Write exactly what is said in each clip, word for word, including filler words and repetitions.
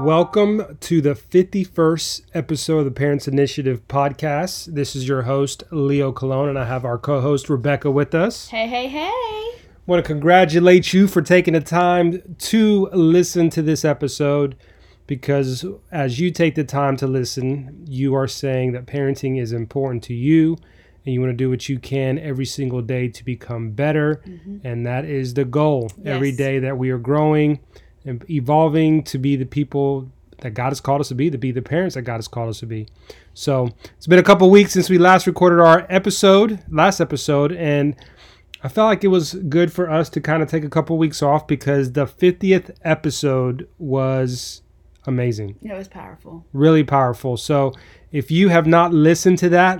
Welcome to the fifty-first episode of the Parents Initiative podcast. This is your host, Leo Colon, and I have our co-host, Rebecca, with us. Hey, hey, hey. I want to congratulate you for taking the time to listen to this episode, because as you take the time to listen, you are saying that parenting is important to you, and you want to do what you can every single day to become better, mm-hmm. and that is the goal. Yes. Every day that we are growing and evolving to be the people that God has called us to be, to be the parents that God has called us to be. So it's been a couple weeks since we last recorded our episode, last episode, and I felt like it was good for us to kind of take a couple weeks off because the fiftieth episode was amazing. It was powerful. Really powerful. So if you have not listened to that,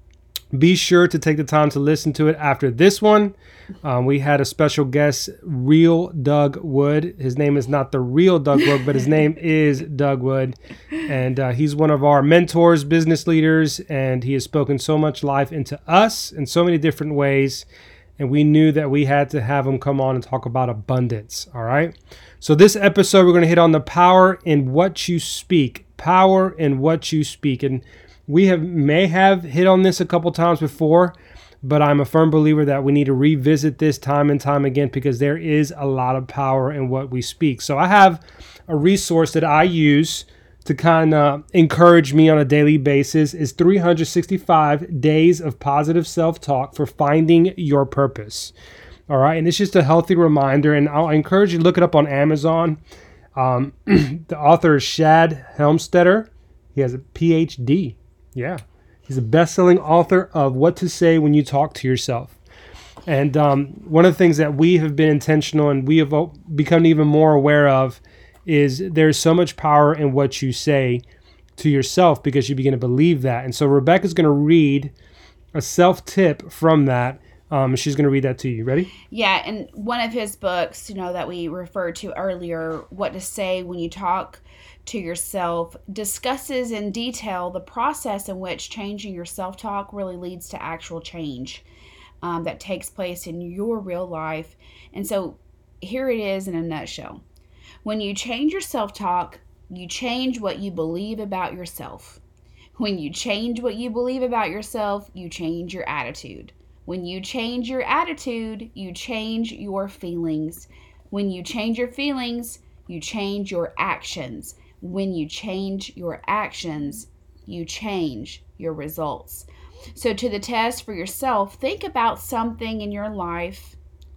be sure to take the time to listen to it after this one. Um, we had a special guest, Real Doug Wood. His name is not the real Doug Wood, but his name is Doug Wood. And uh, he's one of our mentors, business leaders, and he has spoken so much life into us in so many different ways. And we knew that we had to have him come on and talk about abundance. All right. So this episode, we're going to hit on the power in what you speak. Power in what you speak. And we have may have hit on this a couple times before, but I'm a firm believer that we need to revisit this time and time again because there is a lot of power in what we speak. So I have a resource that I use to kind of encourage me on a daily basis is three hundred sixty-five days of positive self-talk for finding your purpose. All right. And it's just a healthy reminder. And I'll encourage you to look it up on Amazon. Um, the author is Shad Helmstetter. He has a P H D. Yeah. He's a best-selling author of What to Say When You Talk to Yourself. And um, one of the things that we have been intentional and we have become even more aware of is there's so much power in what you say to yourself because you begin to believe that. And so Rebecca's going to read a self-tip from that. Um, she's going to read that to you. Ready? Yeah, and one of his books, you know, that we referred to earlier, What to Say When You Talk to Yourself, discusses in detail the process in which changing your self-talk really leads to actual change um, that takes place in your real life. And so here it is in a nutshell. When you change your self-talk, you change what you believe about yourself. When you change what you believe about yourself, you change your attitude. When you change your attitude, you change your feelings. When you change your feelings, you change your actions. When you change your actions, you change your results. So to the test for yourself, think about something in your life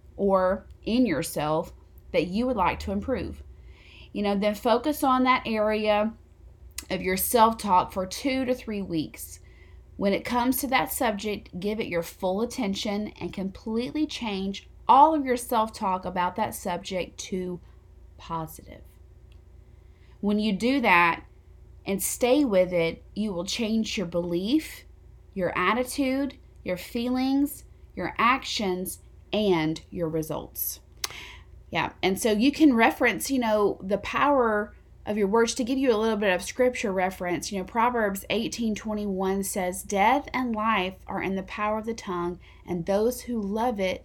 or in yourself that you would like to improve. You know, then focus on that area of your self-talk for two to three weeks. When it comes to that subject, give it your full attention and completely change all of your self-talk about that subject to positive. When you do that and stay with it, you will change your belief, your attitude, your feelings, your actions, and your results. Yeah, and so you can reference, you know, the power of your words. To give you a little bit of scripture reference, you know, Proverbs eighteen twenty-one says, "Death and life are in the power of the tongue, and those who love it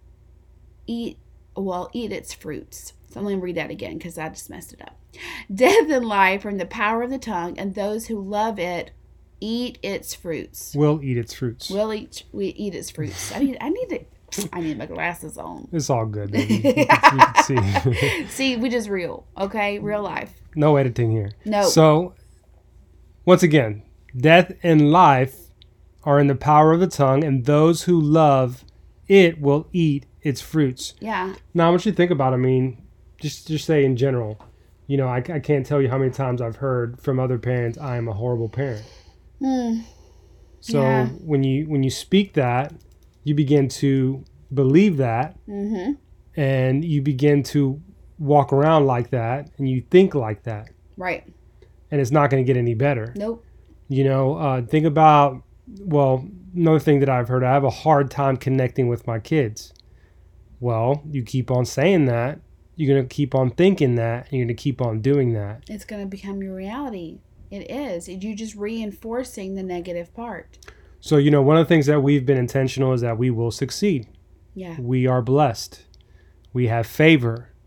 eat, well, eat its fruits." So I'm going to read that again because I just messed it up. Death and life are in the power of the tongue, and those who love it eat its fruits. Will eat its fruits. Will eat we eat its fruits. I need I need to I need my glasses on. It's all good, baby. You can, you can see. See, we just real, okay? Real life. No editing here. No. So, once again, death and life are in the power of the tongue, and those who love it will eat its fruits. Yeah. Now, I want you to think about, I mean, just, just say in general, you know, I, I can't tell you how many times I've heard from other parents, I am a horrible parent. Mm. So, yeah. when you when you speak that, you begin to believe that, mm-hmm. and you begin to walk around like that, and you think like that. Right. And it's not going to get any better. Nope. You know, uh, think about, well, another thing that I've heard, I have a hard time connecting with my kids. Well, you keep on saying that, you're going to keep on thinking that, and you're going to keep on doing that. It's going to become your reality. It is. You're just reinforcing the negative part. So, you know, one of the things that we've been intentional is that we will succeed. Yeah. We are blessed. We have favor.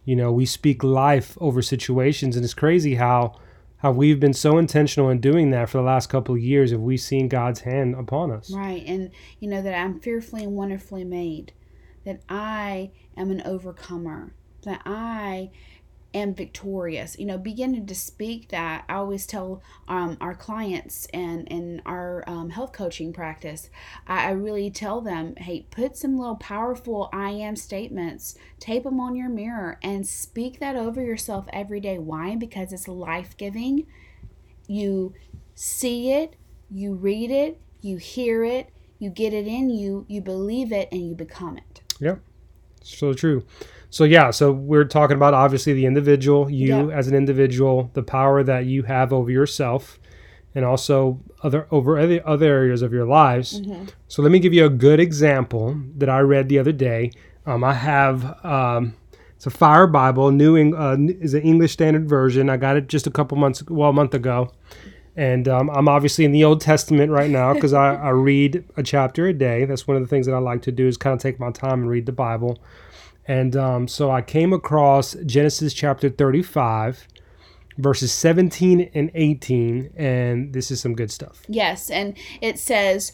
You know, we speak life over situations, and it's crazy how how we've been so intentional in doing that for the last couple of years. If we've seen God's hand upon us, right? And you know that I'm fearfully and wonderfully made, that I am an overcomer, that I am victorious. You know, beginning to speak that. I always tell um, our clients and in our um, health coaching practice, I, I really tell them, hey, put some little powerful I am statements, tape them on your mirror, and speak that over yourself every day. Why? Because it's life-giving. You see it, you read it, you hear it, you get it in you, you believe it, and you become it. Yep, so true. So yeah, so we're talking about obviously the individual, you Yep. as an individual, the power that you have over yourself, and also other over other other areas of your lives. Mm-hmm. So let me give you a good example that I read the other day. Um, I have um, it's a Fire Bible, new Eng- uh, is an English Standard Version. I got it just a couple months, well, a month ago, and um, I'm obviously in the Old Testament right now because I, I read a chapter a day. That's one of the things that I like to do is kind of take my time and read the Bible. And um, so I came across Genesis chapter thirty-five, verses seventeen and eighteen, and this is some good stuff. Yes, and it says,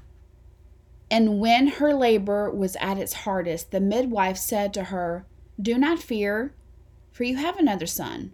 and when her labor was at its hardest, the midwife said to her, do not fear, for you have another son.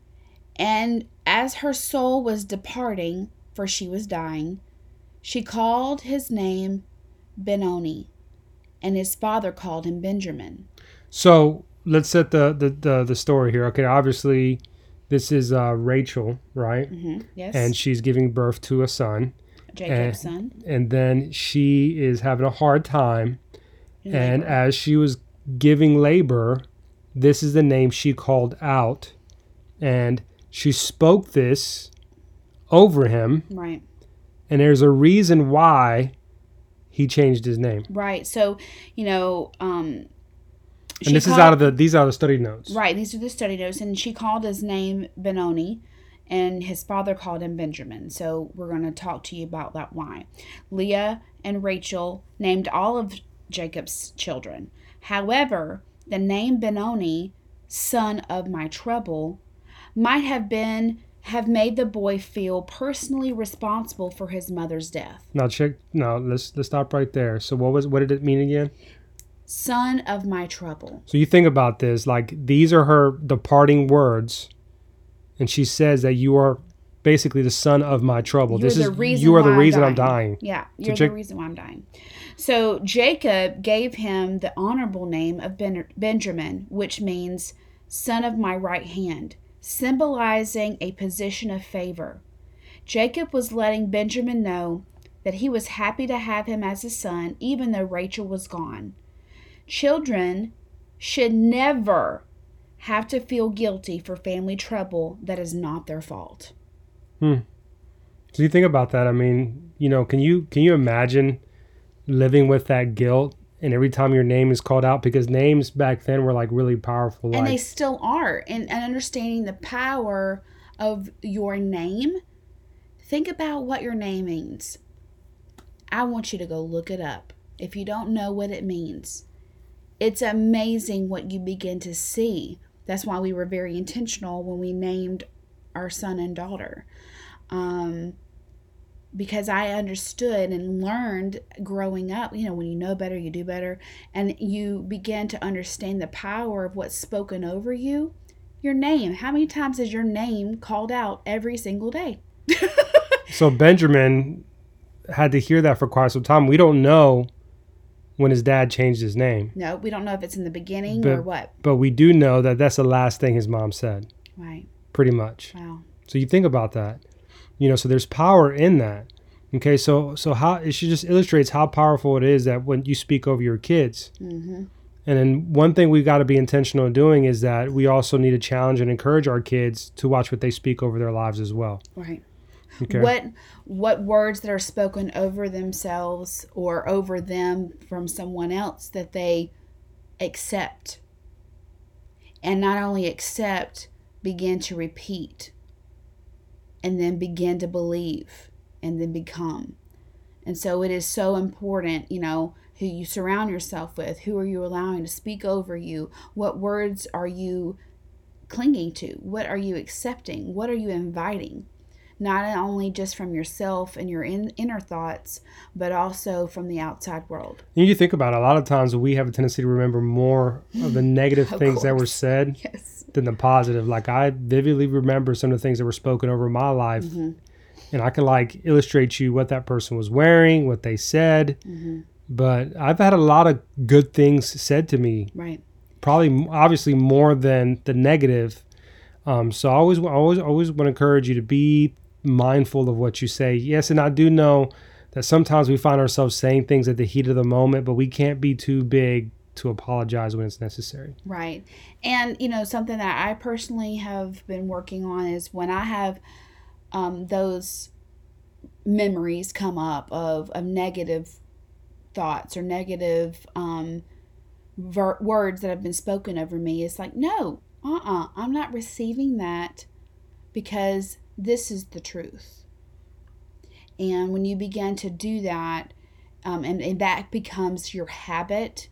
And as her soul was departing, for she was dying, she called his name Benoni, and his father called him Benjamin. So let's set the, the, the, the story here. Okay, obviously this is uh, Rachel, right? Mm-hmm. Yes. And she's giving birth to a son. Jacob's and, son. And then she is having a hard time. In and labor. as she was giving labor, this is the name she called out. And she spoke this over him. Right. And there's a reason why he changed his name. Right. So, you know, um, and this called, is out of the these are the study notes. Right. These are the study notes. And she called his name Benoni, and his father called him Benjamin. So we're going to talk to you about that why. Leah and Rachel named all of Jacob's children. However, the name Benoni, son of my trouble, might have been have made the boy feel personally responsible for his mother's death. Now check. Now let's let's stop right there. So what was what did it mean again? Son of my trouble. So you think about this, like these are her departing words, and she says that you are basically the son of my trouble. You're this the is reason you are the why reason I'm I'm dying. Yeah, So you're check- the reason why I'm dying. So Jacob gave him the honorable name of ben- Benjamin, which means son of my right hand, symbolizing a position of favor. Jacob was letting Benjamin know that he was happy to have him as a son, even though Rachel was gone. Children should never have to feel guilty for family trouble that is not their fault. Hmm. So you think about that. I mean, you know, can you can you imagine living with that guilt, and every time your name is called out, because names back then were like really powerful. And like, they still are. And, and understanding the power of your name. Think about what your name means. I want you to go look it up. If you don't know what it means, it's amazing what you begin to see. That's why we were very intentional when we named our son and daughter. Um, because I understood and learned growing up, you know, when you know better, you do better. And you begin to understand the power of what's spoken over you. Your name. How many times is your name called out every single day? So Benjamin had to hear that for quite some time. We don't know when his dad changed his name. No, we don't know if it's in the beginning But- or what. But we do know that that's the last thing his mom said, Right. pretty much. Wow. So you think about that. You know, so there's power in that. Okay, so so how it should just illustrates how powerful it is that when you speak over your kids. Mm-hmm. And then one thing we've got to be intentional in doing is that we also need to challenge and encourage our kids to watch what they speak over their lives as well. Right. Okay. What what words that are spoken over themselves or over them from someone else that they accept, and not only accept, begin to repeat, and then begin to believe, and then become. And so it is so important, you know, who you surround yourself with. Who are you allowing to speak over you? What words are you clinging to? What are you accepting? What are you inviting? Not only just from yourself and your in, inner thoughts, but also from the outside world. And you think about it, a lot of times we have a tendency to remember more of the negative Of things course. that were said Yes. than the positive. Like I vividly remember some of the things that were spoken over my life. Mm-hmm. And I can like illustrate you what that person was wearing, what they said. Mm-hmm. But I've had a lot of good things said to me. Right. Probably, obviously, more than the negative. Um, so I always, always, always want to encourage you to be mindful of what you say. Yes, and I do know that sometimes we find ourselves saying things at the heat of the moment, but we can't be too big to apologize when it's necessary. Right. And, you know, something that I personally have been working on is when I have um, those memories come up of, of negative thoughts or negative um, ver- words that have been spoken over me, it's like, no, uh-uh, I'm not receiving that, because this is the truth. And when you begin to do that, um, and, and that becomes your habit,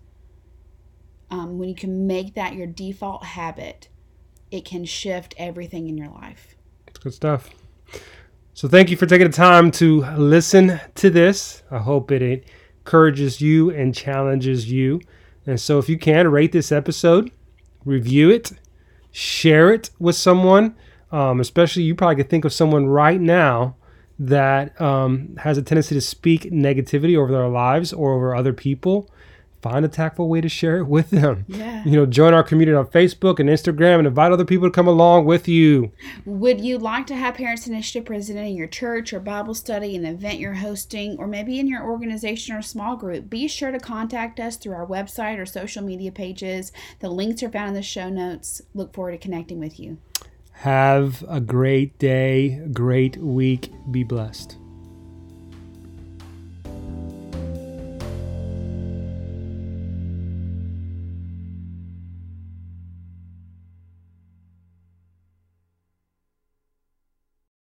um, when you can make that your default habit, it can shift everything in your life. It's good stuff. So thank you for taking the time to listen to this. I hope it encourages you and challenges you. And so if you can, rate this episode, review it, share it with someone. Um, especially you probably could think of someone right now that um, has a tendency to speak negativity over their lives or over other people. Find a tactful way to share it with them. Yeah. You know, join our community on Facebook and Instagram and invite other people to come along with you. Would you like to have Parents Initiative presented in your church or Bible study, an event you're hosting, or maybe in your organization or small group? Be sure to contact us through our website or social media pages. The links are found in the show notes. Look forward to connecting with you. Have a great day, great week. Be blessed.